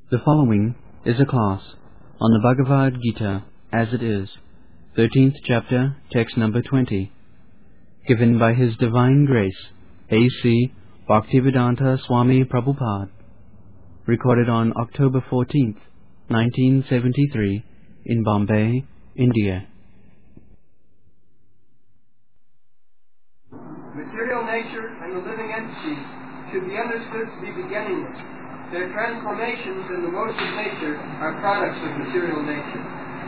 The following is a class on the Bhagavad Gita as it is, 13th chapter, text number 20, given by His Divine Grace, A.C. Bhaktivedanta Swami Prabhupada, recorded on October 14th, 1973, in Bombay, India. Material nature and the living entities should be understood to be beginningless. Their transformations in the modes of nature are products of material nature.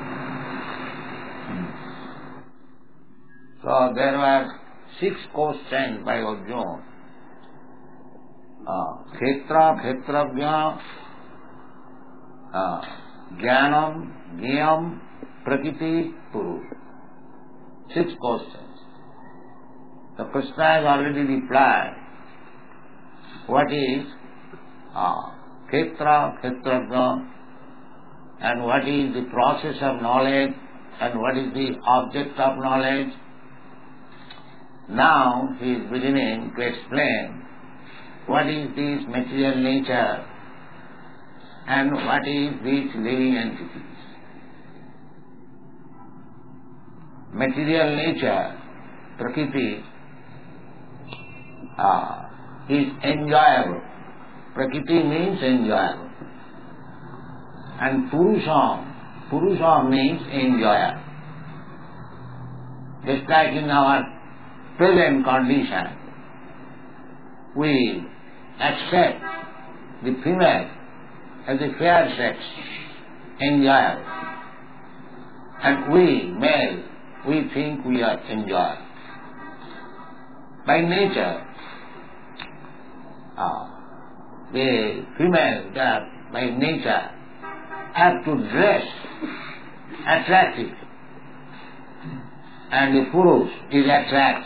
So there were 6 questions by Arjuna. Khetra, Khetravya, Jnanam, Jnayam, Prakriti, Purusha. 6 questions. The Krishna has already replied. What is Khetra, Khetravya, and what is the process of knowledge, and what is the object of knowledge? Now he is beginning to explain what is this material nature and what is these living entities. Material nature, Prakriti, is enjoyable. Prakriti means enjoyable. And Purusha means enjoyer. Just like in our present condition, we accept the female as the fair sex, enjoyer. And we, male, we think we are enjoyer. By nature, the female, by nature, have to dress attractive, and the Purush is attractive.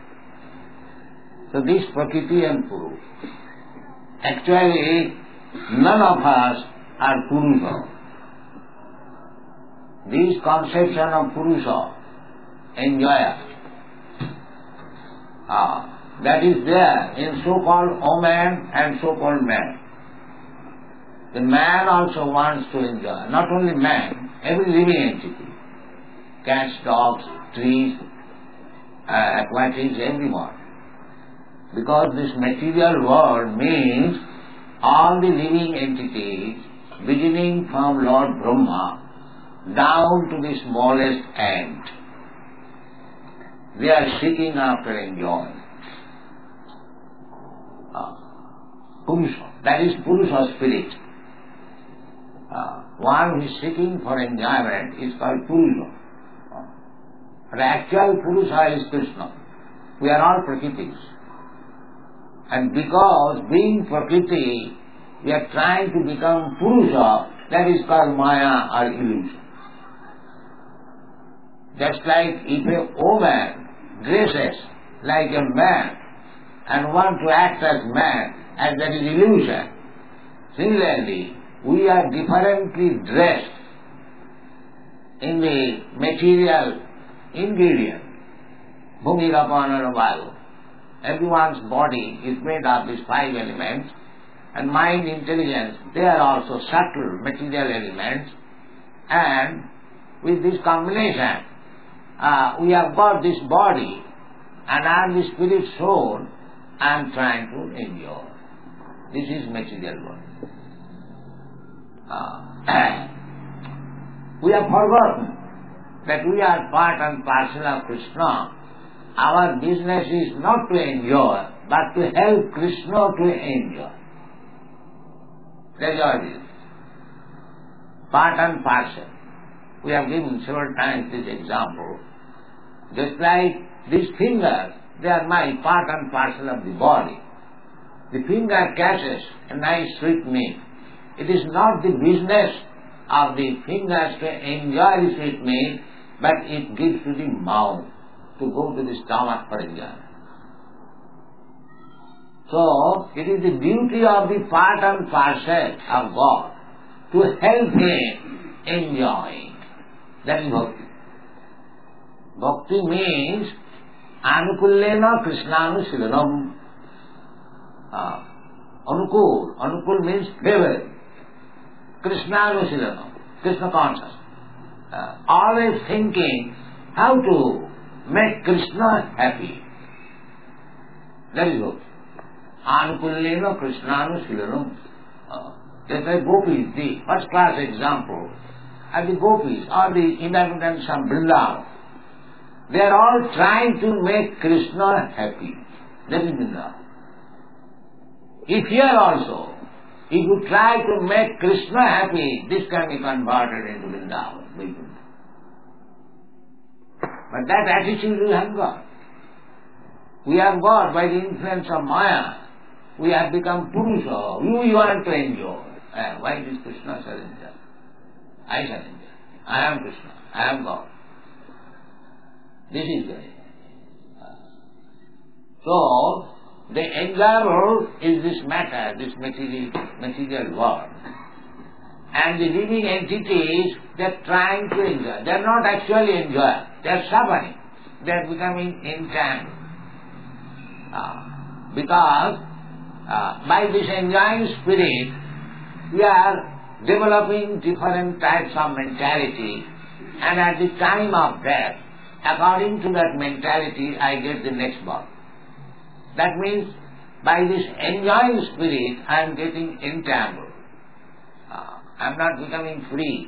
So this Prakriti and Purusha. Actually, none of us are Purusha. This conception of Purusha, enjoyer, that is there in so-called woman and so-called man. The man also wants to enjoy. Not only man, every living entity. Cats, dogs, trees, aquatics, everyone. Because this material world means all the living entities, beginning from Lord Brahma down to the smallest ant. They are seeking after enjoyment. Purusha, that is Purusha spirit. One who is seeking for enjoyment is called Purusha. But actual Purusha is Krishna. We are all Prakritis. And because being Prakriti, we are trying to become Purusha, that is called Maya or illusion. Just like if a woman dresses like a man and wants to act as man, and that is illusion. Similarly, we are differently dressed in the material ingredient, Bhumi, Rapana, and Vayu. Everyone's body is made of these 5 elements, and mind, intelligence, they are also subtle material elements, and with this combination, we have got this body, and I am the spirit soul, I am trying to enjoy. This is material world. We have forgotten that we are part and parcel of Krishna. Our business is not to enjoy, but to help Krishna to enjoy. That is all it is. Part and parcel. We have given several times this example. Just like these fingers, they are my part and parcel of the body. The finger catches a nice sweet meat. It is not the business of the fingers to enjoy the sweet meat, but it gives to the mouth to go to the stomach for enjoyment. So, it is the duty of the part and parcel of God to help him enjoying. That is bhakti. Bhakti means anukullena krishnanushilanam. Anukul means favor. Krishnanusilanam, Krishna conscious. Always thinking how to make Krishna happy. That is what. Anukullena Krishnanusilanam. Just like gopis, the first class example are the gopis or the inhabitants of Vrindavan. They are all trying to make Krishna happy. That is Vrindavan. If here also, if you try to make Krishna happy, this can be converted into Vrindavan. But that attitude we have got. We have got, by the influence of Maya, we have become Purusha. We want to enjoy. Why does Krishna shall enjoy? I shall enjoy. I am Krishna. I am God. This is the So, the enjoyable is this matter, this material world. And the living entities, they are trying to enjoy. They are not actually enjoying. They are suffering. They are becoming entangled. Because by this enjoying spirit, we are developing different types of mentality, and at the time of death, according to that mentality, I get the next birth. That means, by this enjoying spirit, I am getting entangled. I am not becoming free.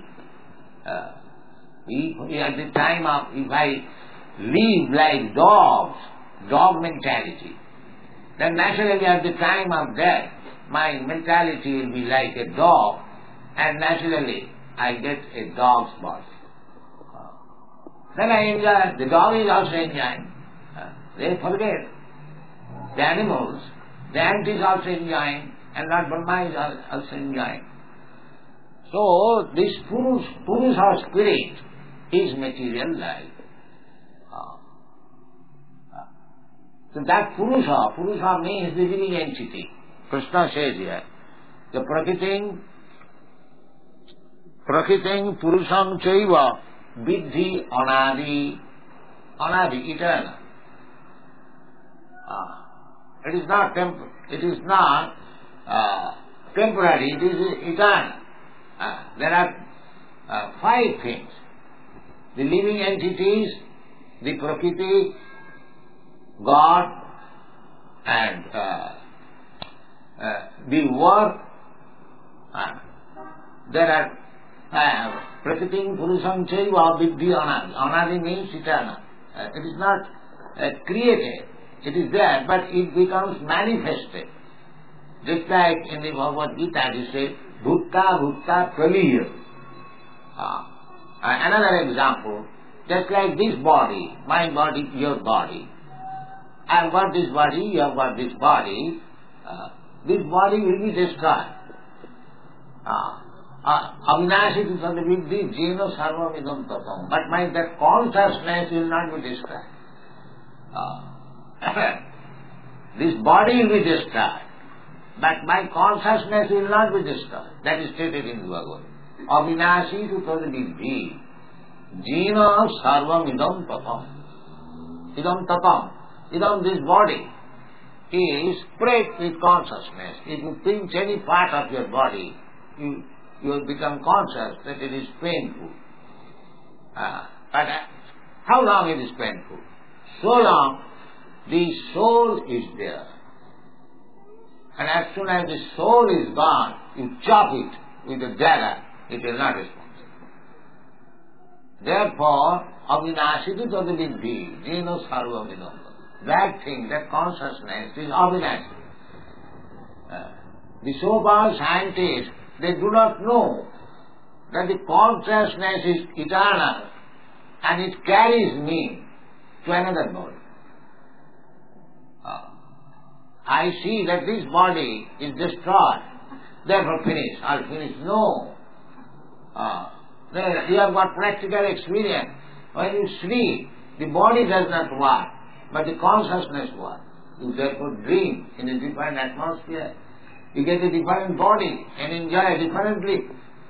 At the time of, if I live like dogs, dog mentality, then naturally at the time of death, my mentality will be like a dog, and naturally I get a dog's birth. Then I enjoy, the dog is also enjoying. They forget. The animals, the ant is also enjoying, and Lord Brahma is also enjoying. So, this Purusha spirit is material life. So that Purusha means the living entity. Krishna says here, the Prakriting Purusham Chaiva Vidhi Anadi, eternal. It is not temporary, it is eternal. There are 5 things. The living entities, the Prakriti, God, and the work. There are Prakriting Purusham Chaiva Vidhi Anadi. Anadi means eternal. It is not created. It is there, but it becomes manifested. Just like in the Bhagavad Gita, it says, Bhutta Praliya. Another example, just like this body, my body, your body. I have got this body, you have got this body. This body will be destroyed. Avinashiti Sadviddhi Jena Sarvamidam Tatam. But that consciousness will not be destroyed. This body will be destroyed, but my consciousness will not be destroyed. That is stated in the Bhagavad. Avinashi tu tadviddhi jena sarvam idam tatam. Idam tatam. Idam, this body is spread with consciousness. If you pinch any part of your body, you will become conscious that it is painful. But how long it is painful? So long the soul is there. And as soon as the soul is gone, you chop it with a dagger, it will not respond. Therefore, avinashiti tadviddhi, jena sarvam idam. That thing, that consciousness is avinashi. The so-called scientists, they do not know that the consciousness is eternal and it carries me to another body. I see that this body is destroyed, therefore finished, I'll finish. No. You have got practical experience. When you sleep, the body does not work, but the consciousness works. You therefore dream in a different atmosphere. You get a different body and enjoy differently.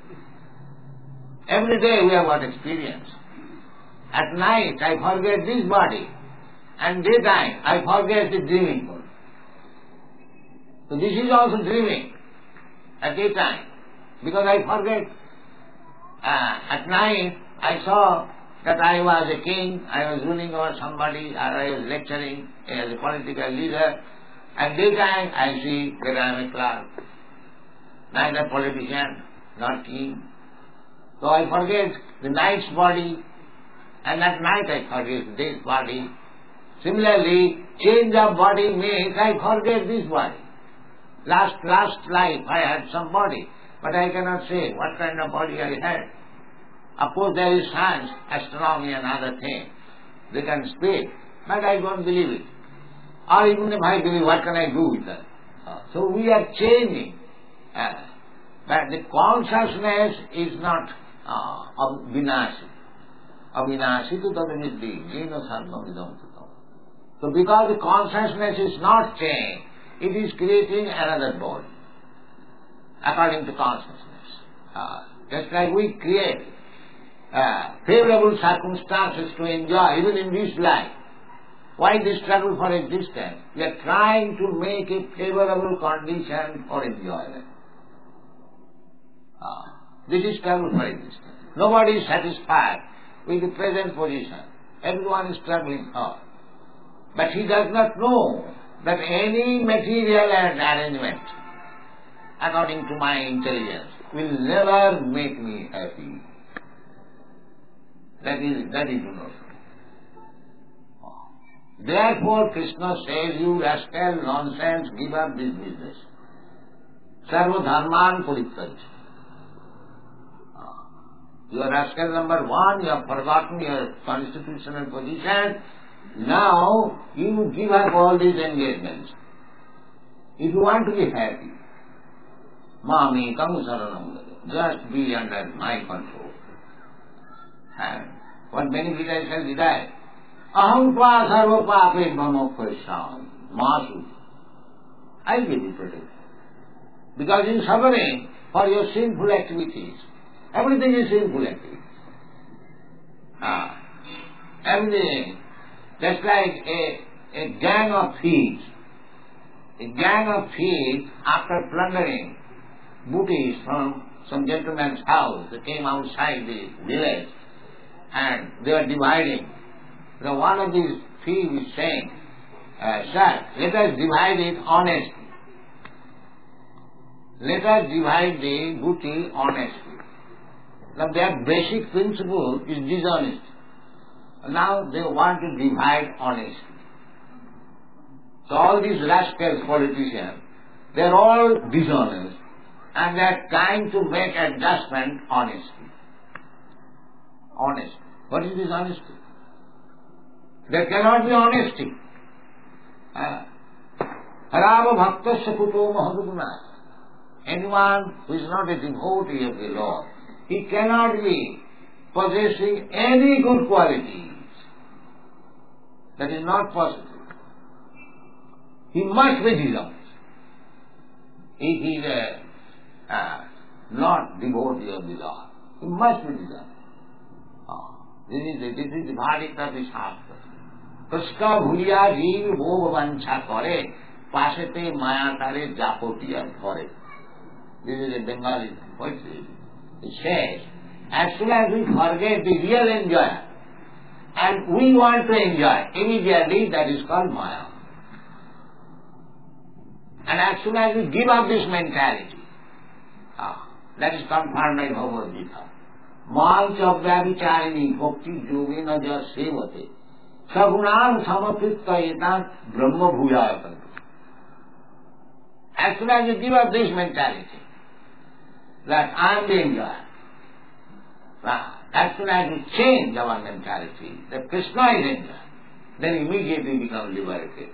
Every day we have got experience. At night I forget this body, and daytime I forget the dreaming body. So this is also dreaming at daytime. because I forget. At night I saw that I was a king, I was ruling over somebody, or I was lecturing as a political leader, and daytime I see that I am a clerk, neither politician nor king. So I forget the night's body, and at night I forget the day's body. Similarly, change of body means I forget this body. Last life I had some body, but I cannot say what kind of body I had. Of course there is science, astronomy and other things. They can speak, but I don't believe it. Or even if I believe, what can I do with that? So we are changing. But the consciousness is not vinasi. Avinasi tu tadamiddi, jena sarvam idam tutam. So because the consciousness is not changed, it is creating another body, according to consciousness. Just like we create favorable circumstances to enjoy, even in this life. Why the struggle for existence? We are trying to make a favorable condition for enjoyment. This is struggle for existence. Nobody is satisfied with the present position. Everyone is struggling hard. But he does not know that any material arrangement, according to my intelligence, will never make me happy. That is notion. Therefore Krishna says, you rascal nonsense, give up this business. Sarva dharman purittaj. You are rascal number one, you have forgotten your constitutional position. Now you give up all these engagements. If you want to be happy, mamekam saranam, just be under my control. And what benefit I shall derive? Aham tva sarva pape mamokhaisam masu. I will be protected. Because in suffering for your sinful activities, everything is sinful activity. Everything. Just like a gang of thieves. A gang of thieves, after plundering booty from some gentleman's house, they came outside the village and they were dividing. So one of these thieves is saying, sir, let us divide it honestly. Let us divide the booty honestly. Now their basic principle is dishonesty. Now they want to divide honestly. So all these rascals politicians, they are all dishonest and they are trying to make adjustment honestly. Honest. What is dishonesty? There cannot be honesty. Harava bhaktasya kuto mahaduguna. Anyone who is not a devotee of the Lord, he cannot be possessing any good qualities. That is not possible. He must be dishonest. If he is not devotee of the Lord, he must be dishonest. This is the verdict of the Shastra. Krishna bhuliya jeev bhog vancha kare, pasete maya tare japotiya dhare. This is a Bengali poetry. It says, as soon as we forget the real enjoyer, and we want to enjoy immediately, that is called Maya. And as soon as we give up this mentality, that is confirmed by Bhagavad Gita. Mancha vyavicharini bhakti yogena ja sevate sagunam samapritta etat brahma bhuyayatantu. As soon as you give up this mentality, that I am the enjoyer, as soon as we change our mentality, that Krishna is enjoyer, then immediately become liberated.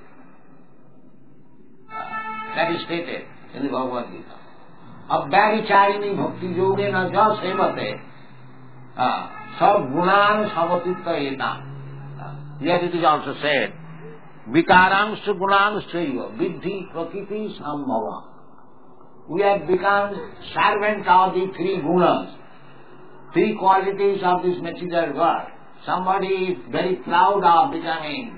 That is stated in the Bhagavad Gita. Abhyavicharini bhakti yogena ja sevate sab gunan samatitta etam. Yet it is also said, vikarams gunams chaiva vidhi prakriti sambhava. We have become servant of the three gunas, three qualities of this material world. Somebody is very proud of becoming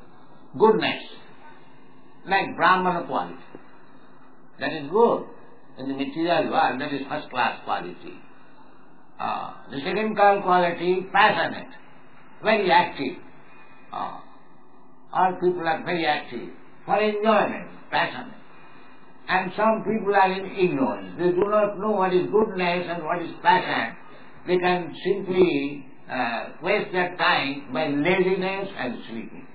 goodness, like Brahmana quality. That is good. in the material world, that is first class quality. The second quality, passionate, very active. All people are very active, for enjoyment, passionate. And some people are in ignorance. They do not know what is goodness and what is passion. They can simply waste their time by laziness and sleeping.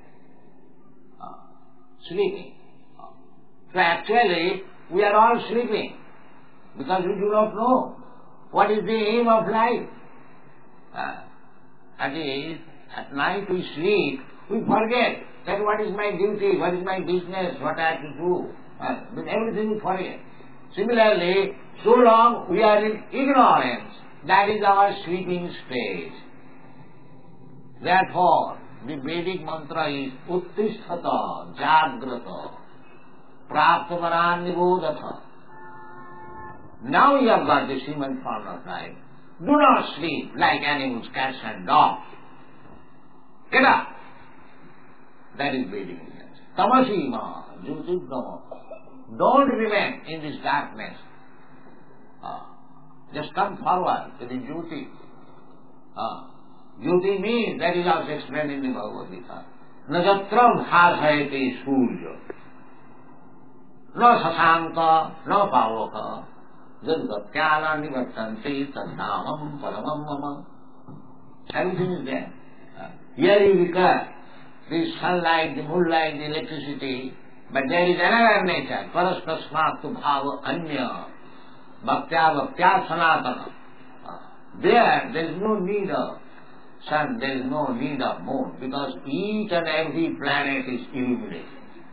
So actually, we are all sleeping because we do not know what is the aim of life. That is, at night we sleep, we forget that what is my duty, what is my business, what I have to do. Then everything we forget. Similarly, so long we are in ignorance, that is our sleeping stage. Therefore, the Vedic mantra is Uttisthata, Jagrata, Praptamaran Nibodhatha. Now you have got the human form of life. Do not sleep like animals, cats and dogs. Get up. That is Vedic message. Tamasima, Jyotirgama. Don't remain in this darkness. Just come forward to the Jyoti. Jyoti means, that is also explained in the Bhagavad Gita. Najatram bhasayate surya. No sasanka, no pavaka. Jadgatyala nivartante tadnamam paramam mama. Everything is there. Here you recur the sunlight, the moonlight, the electricity, but there is another nature. Parastasmatu bhava anya. Bhaktya sanatana. There is no need of sun, there is no need of moon, because each and every planet is illuminated.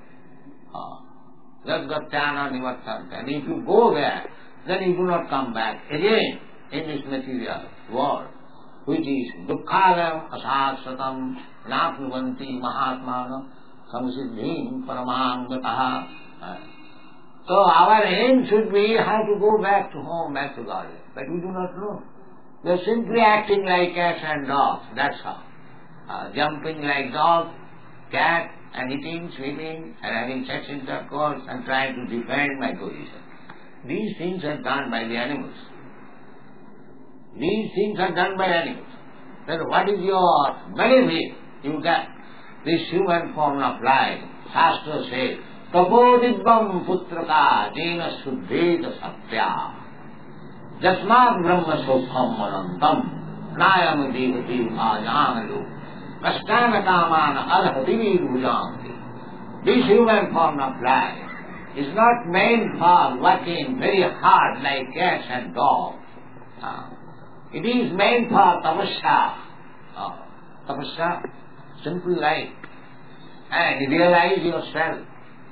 Jadgatyana nivartante. And if you go there, then you do not come back again in this material world, which is dukkhalam asatsatam napnuvanti mahatmana samsiddhim paramam gataha. So our aim should be how to go back to home, back to God. But we do not know. We are simply acting like cats and dogs, that's how. Jumping like dogs, cat, and eating, sleeping, and having sex intercourse, and trying to defend my position. These things are done by the animals. These things are done by animals. Then what is your benefit you get? This human form of life, Shastra says, Tapodibam putraka jena suddheta satya jasmat brahma sokham manantam nayam devati bhajanalu kastana kamana alhativi bhujanti. This human form of life is not meant for working very hard like cats and dogs. It is meant for tapasya. Tapasya, simple life. And realize yourself.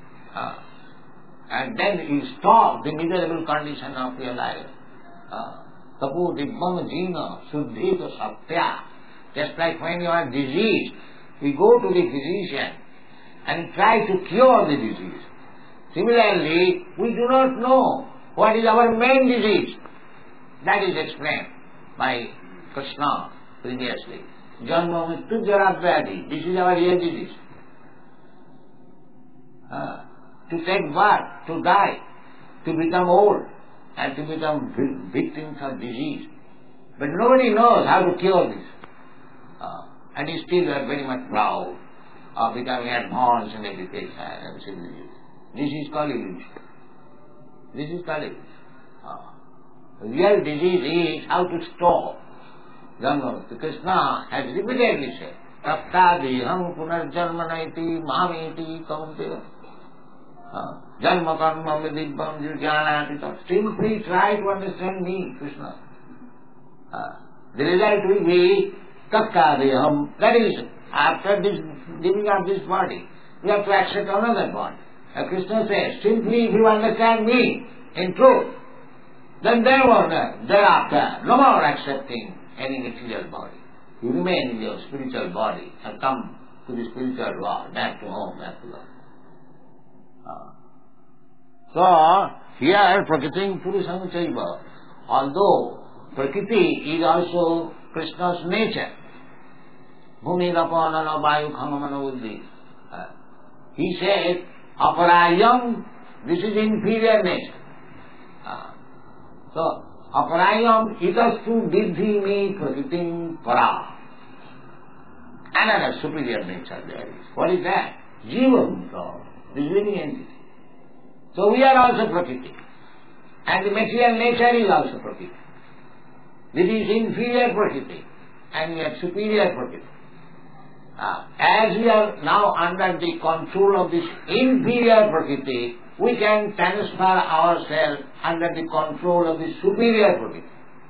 And then you stop the miserable condition of your life. Tapo dibbam jina suddhita satya. Just like when you are diseased, we go to the physician and try to cure the disease. Similarly, we do not know what is our main disease. That is explained by Krishna previously. Janma mrityu jara vyadhi. This is our real disease. To take birth, to die, to become old, and to become victims of disease. But nobody knows how to cure this. And still we are very much proud of becoming advanced in education and civilization. This is called illusion. This is called illusion. Real disease is how to stop. Krishna has repeatedly said, Taptadiham punarjanmanaiti mamiti kaunteya. Janma karma vidibbam jnanati. Simply try to understand me, Krishna. The result will be Takkadeham. That is, after this giving up this body, we have to accept another body. Krishna says, simply if you understand me in truth, then thereafter, no more accepting any material body. You remain in your spiritual body and come to the spiritual world, back to home, back to God. So, here, Prakriti Purusam Chaiva, although Prakriti is also Krishna's nature, Bhumi Rapanana Vayu Khamamana Uddhi. He said, Aparayam, this is inferior nature. So, aparayam itastu vidhi me prakritim para. Another superior nature there is. What is that? Jiva Bhuta, this living entity. So we are also Prakriti. And the material nature is also Prakriti. This is inferior Prakriti and we are superior Prakriti. As we are now under the control of this inferior Prakriti, we can transfer ourselves under the control of the superior Prakriti.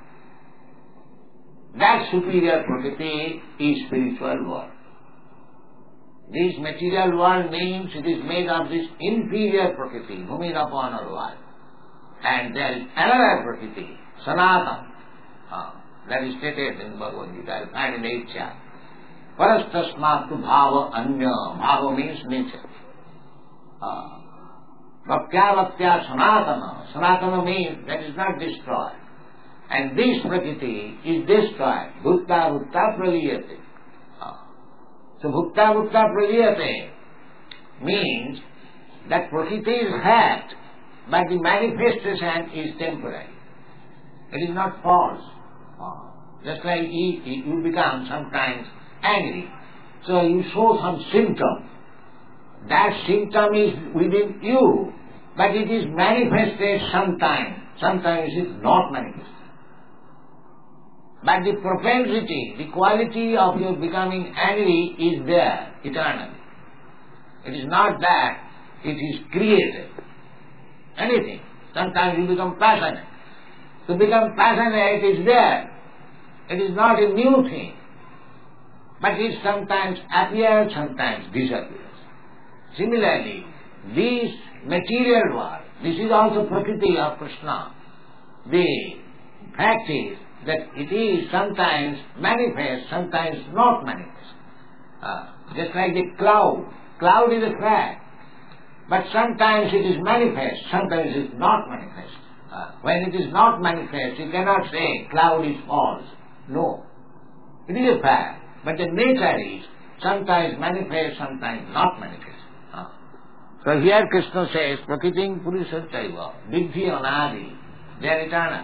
That superior Prakriti is spiritual world. This material world means it is made of this inferior Prakriti, Bhumirapan world. And there is another Prakriti, Sanatana, that is stated in Bhagavad Gita, I'll find in 8th chapter. Parastasmatu bhava anya, bhava means nature. Bhaktya Sanatana, Sanatana means that is not destroyed. And this Prakriti is destroyed, Bhutta Bhutta Praliyate. So Bhutta Bhutta Praliyate means that Prakriti is fact, but the manifestation is temporary. It is not false. Just like you become sometimes angry. So you show some symptom. That symptom is within you, but it is manifested sometimes. Sometimes it is not manifested. But the propensity, the quality of your becoming angry is there eternally. It is not that it is created. Anything. Sometimes you become passionate. To become passionate is there. It is not a new thing. But it sometimes appears, sometimes disappears. Similarly, this material world, this is also Prakriti of Krishna. The fact is that it is sometimes manifest, sometimes not manifest. Just like the cloud. Cloud is a fact. But sometimes it is manifest, sometimes it is not manifest. When it is not manifest, you cannot say cloud is false. No. It is a fact. But the nature is sometimes manifest, sometimes not manifest. So here Krishna says, Prakritim Purushattaiva, Vidhi Anadi, they are eternal.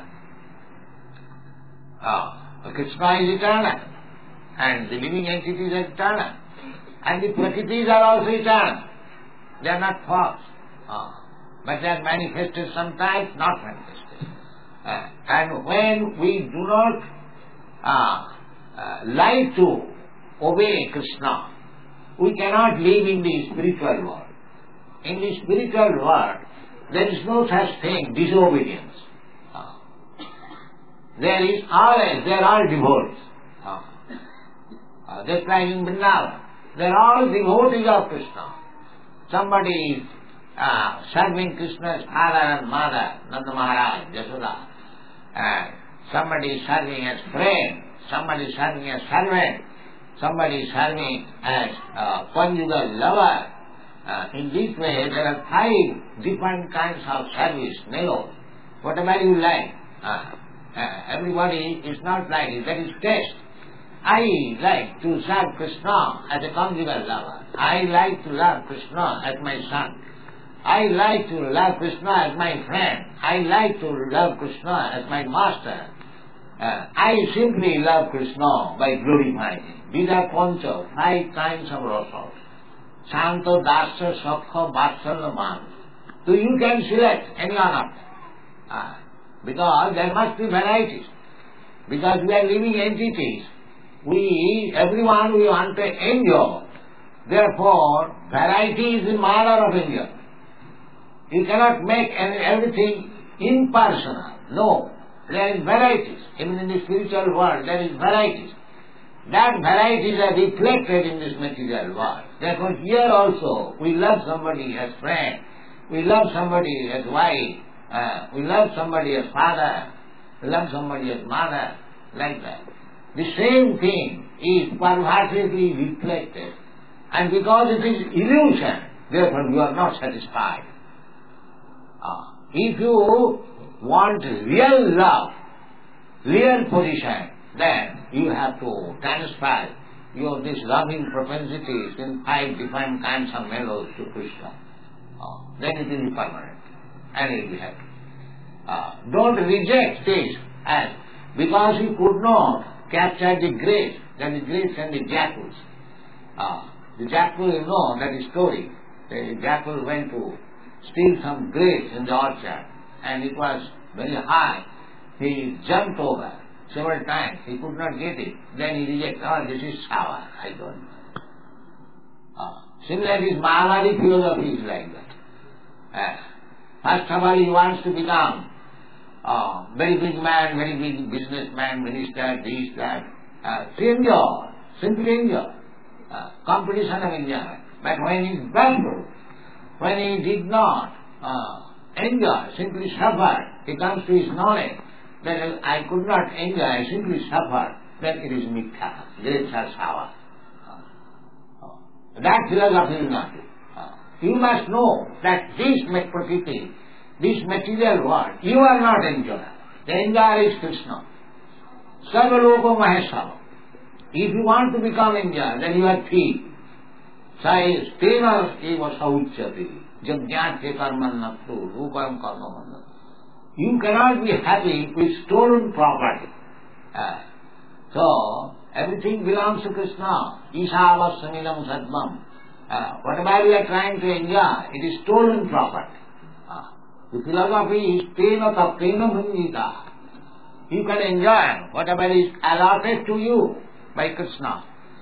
Krishna is eternal. And the living entities are eternal. And the Prakritis are also eternal. They are not false. But they are manifested sometimes, not manifested. And when we do not like to obey Krishna, we cannot live in the spiritual world. In the spiritual world, there is no such thing, disobedience. There is always, they are all devotees. Just like in Vrindavan, they are all devotees of Krishna. Somebody is serving Krishna's father and mother, Nanda Maharaj, Yashoda. Somebody is serving as friend, somebody is serving as servant, somebody is serving as conjugal lover. In this way, there are 5 different kinds of service, melo, whatever you like. Everybody is not like it, that is taste. I like to serve Krishna as a conjugal lover. I like to love Krishna as my son. I like to love Krishna as my friend. I like to love Krishna as my master. I simply love Krishna by glorifying him. These are pancha, 5 kinds of rasa. Santa, Dasya, Sakha, Vatsalya, Man. So you can select any one of them. Because there must be varieties. Because we are living entities. Everyone we want to enjoy. Therefore, variety is the manner of enjoyment. You cannot make everything impersonal. No. There is varieties. Even in the spiritual world, there is varieties. That varieties are reflected in this material world. Therefore, here also, we love somebody as friend. We love somebody as wife. We love somebody as father. We love somebody as mother. Like that. The same thing is perversely reflected. And because it is illusion, therefore you are not satisfied. If you want real love, real position, then you have to transfer your this loving propensities in 5 different kinds of mellows to Krishna. Then it will be permanent and it will be happy. Don't reject this as because he could not capture the grapes, that is grapes and the jackals. The jackal, you know, that is story. The jackal went to steal some grapes in the orchard and it was very high. He jumped over several times. He could not get it. Then he rejected, this is sour. I don't know. Similarly, Mahabharati philosophy is like that. First of all, he wants to become very big man, very big businessman, minister, this, that. To enjoy, simply enjoy. Competition of enjoyment. But when he is bankrupt, when he did not enjoy, simply suffered, he comes to his knowledge that I could not enjoy, I simply suffered, then it is mithya. Grapes are sour. That philosophy will not do. You must know that this prakriti, this material world, you are not enjoyer. The enjoyer is Krishna. Sarva loko maheshava. If you want to become enjoyer, then you are thief. Stena eva sauchyati. Jajnyate karmannattu rupam karmamannattu. You cannot be happy with stolen property. So, everything belongs to Krishna. Ishavassamidam sadvam. Whatever you are trying to enjoy, it is stolen property. The philosophy is tena taptena bhunjita. You can enjoy whatever is allotted to you by Krishna.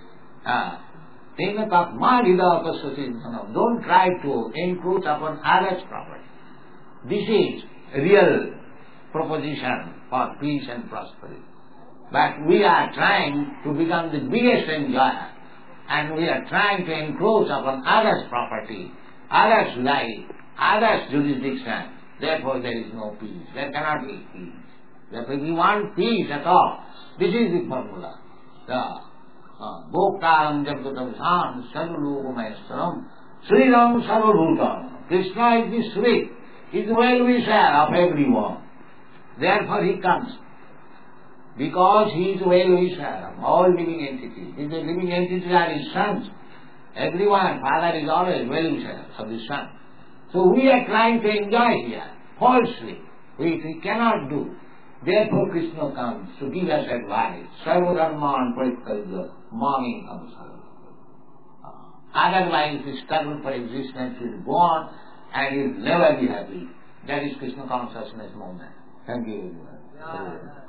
Tena tapmadida pasasintanam. Don't try to encroach upon others' property. This is real proposition for peace and prosperity. But we are trying to become the biggest enjoyer, and we are trying to encroach upon others' property, others' life, others' jurisdiction. Therefore there is no peace. There cannot be peace. Therefore if you want peace at all, this is the formula. Bhoktaram jaggatam sam sarvalokamaistaram Sriram sarvabhutam. Krishna is the Sri. He is the well-wisher of everyone. Therefore he comes. Because he is well-wisher of all living entities. If the living entities are his sons, everyone, father is always well-wisher of his son. So we are trying to enjoy here, falsely, which we cannot do. Therefore Krishna comes to give us advice. Sarvadharman parityajya mami amsara. Otherwise the struggle for existence will go on and you will never be happy. That is Krishna consciousness movement. Thank you very much.